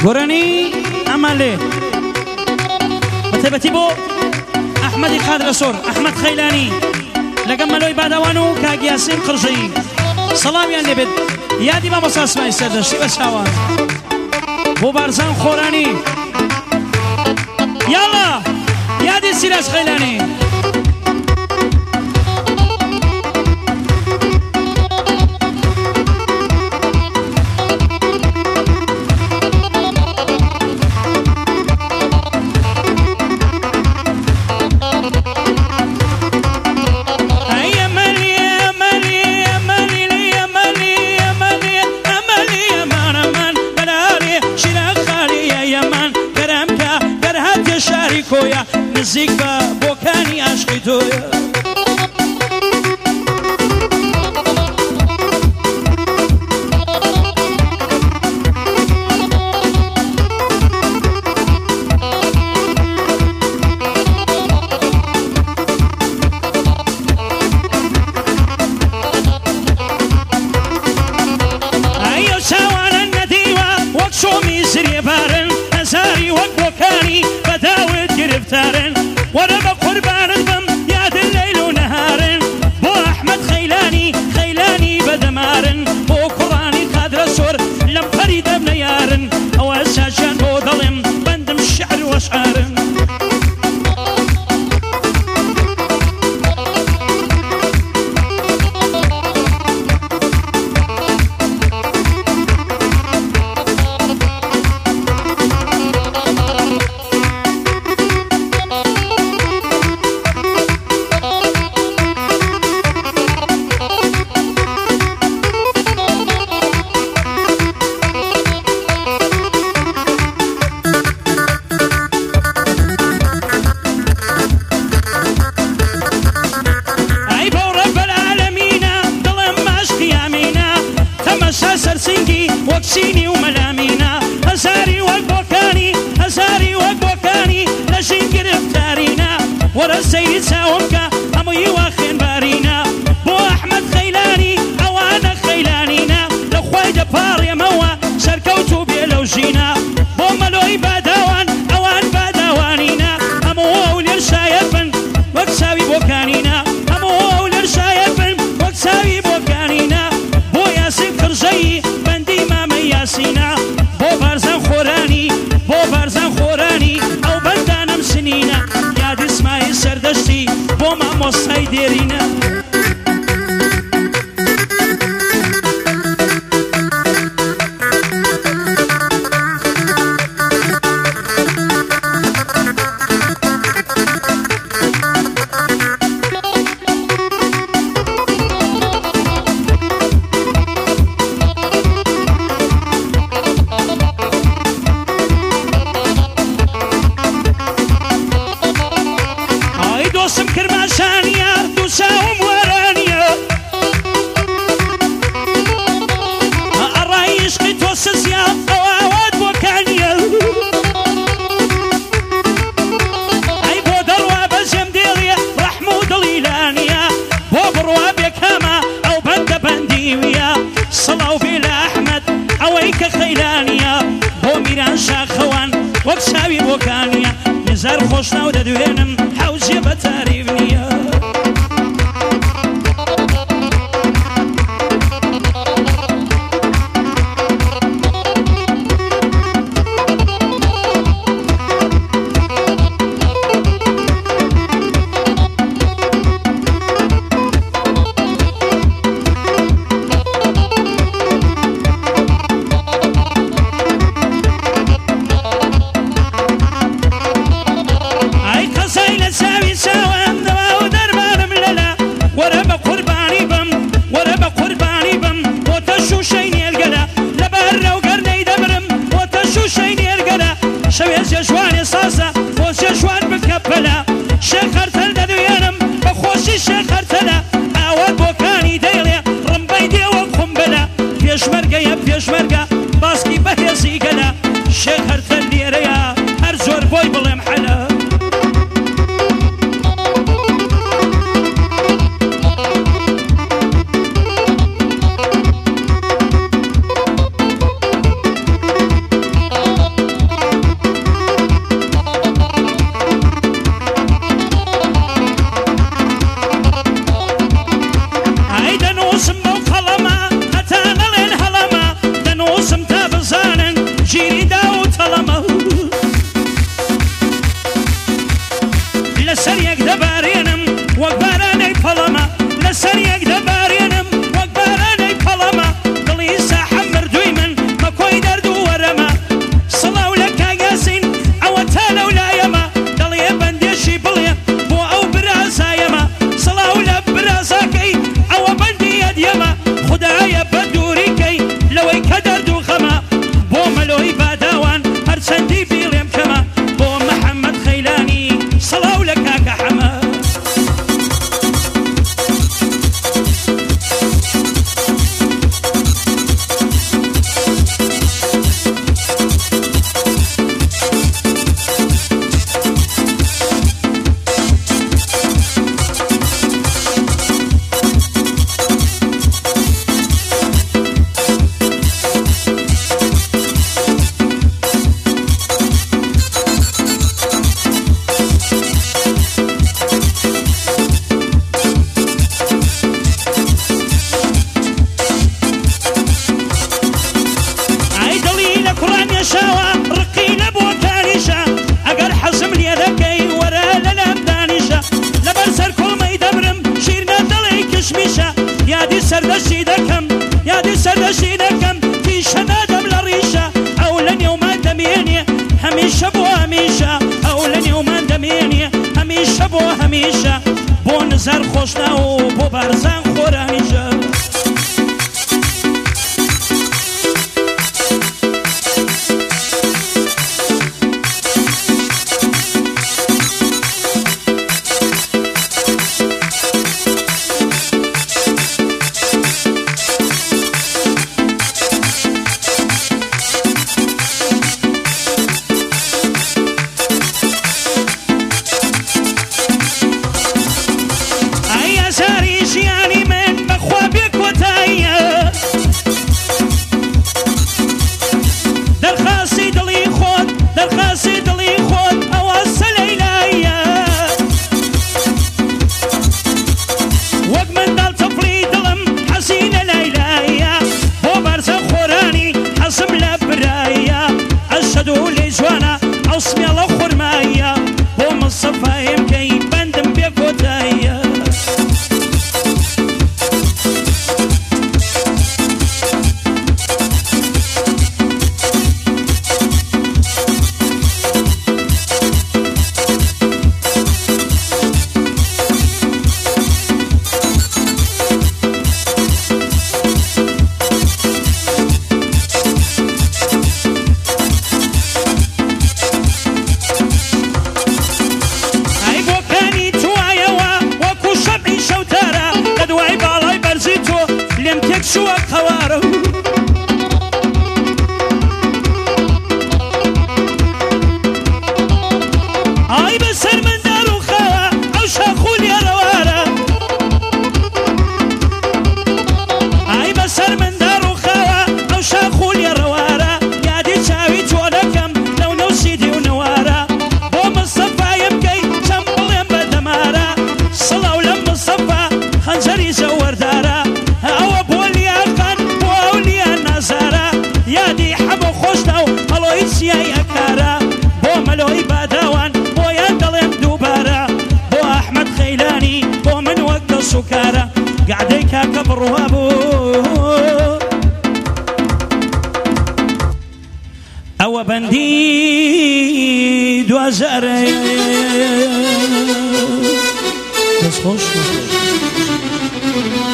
گۆرانی ئەمان لێ بەتایبەتی بۆ ئەحمەدی قادرەسۆر ئەحمەد خەیلانی لەگەڵ مەلۆی باداوان و کاک یاسین قڕژەیی سەڵامیان لێبێت یادی مامۆستا ئەسماعیل سەردەشتی بە چاوان بۆ بارزان خۆرانی یاڵا یادی سیراج خەیلانی نزیک بە بۆکانی عاشقی تۆیە ئەیە چاوانە نەدیوە وەک شۆمی زرێ بارن هەزاری وەک بۆکانی بەداوت گرفتارن وەرە بە قوربانت بم یادن لەیل و نەهارن بۆ ئەحمەد خەیلانی خەیلانی بەدەمارن بۆ کوڕانی قادرەسۆر لەم پەری دەبنە یارن ئەوە ساجان بۆ دەڵێم بەندم شعر وەشعارن وەکسینی و مەلامینە هەزاری وەک بۆکانی هەزاری وەک بۆکانی لە ژین گرفتارینە وەرە سەیری چاومکە هەمووی وا خوێنبارینە بۆ ئەحمەد خەیلانی ئەوانە خەیلانینە لە خوای دەپاڕێمەوە سەرکەوت و بێ لەو ژینە بۆ مەلۆی باداوان ئەوان باداوانینە هەموو ئەو لێر شایەت بن وەک چاوی بۆکانینە هەموو ئەو لێر شایەت بن وەک چاوی بۆکانینە بۆ یاسین قڕژەیی یاسینا بۆ بارزان خۆرانی بۆ بارزان خۆرانی ئەو بەندانم سنینە یادی ئیسماعیل سەردەشتی بۆ مامۆستای دێرینە دۆستم کرماشانیە دوو چاوم وەرانیە ئەڕای عشقی تۆ سزیا ئەوات بۆکانیە ئەی بۆ دەڕوا بەژێم دێڵێ ڕەحم و دڵیلانیە بۆ بڕوا بێکامە ئەو بەندە بەندیویە سڵاو بێ لە ئەحمەد ئەوەی کە خەیلانیە بۆ میران شاخەوان وەک چاوی بۆکانیە نزار خۆشناو دەدوێنم حوزێ بە تاریف نییە شەوێژە جوانێ سازە خۆشیە جوان بکە پەلا شێخ هەرتەل دەدوێنم بە خۆشی شێخ هەرتەلە ئاوات بۆکانی دەیڵێ ڕمبەی دێوە قومبەلە پێشمەرگەیە پێشمەرگە باسکی بەهێزی گەلە شێخ هەرتەل لێرەیە هەر زۆر بۆی بڵێم حەلە چاوە ڕقی نەبووە کاریشە ئەگەر حەزم لێ دەکەی وەرە لەلام دانیشە لەبەر سەر کۆڵمەی دەبرم شیرنە دەڵێی کشمیشە یادی سەردەشی دەکەم یادی سەردەشی دەکەم تیشە نادەم لە ڕیشە ئەو لە نێومان دەمێنێ هەمیشە بۆ هەمیشە ئەو لە نێومان دەمێنێ هەمیشە بۆ هەمیشە بۆ نزار خۆشنا و بۆ بارزان خۆرانیشە ئەوە بەندی دوازارە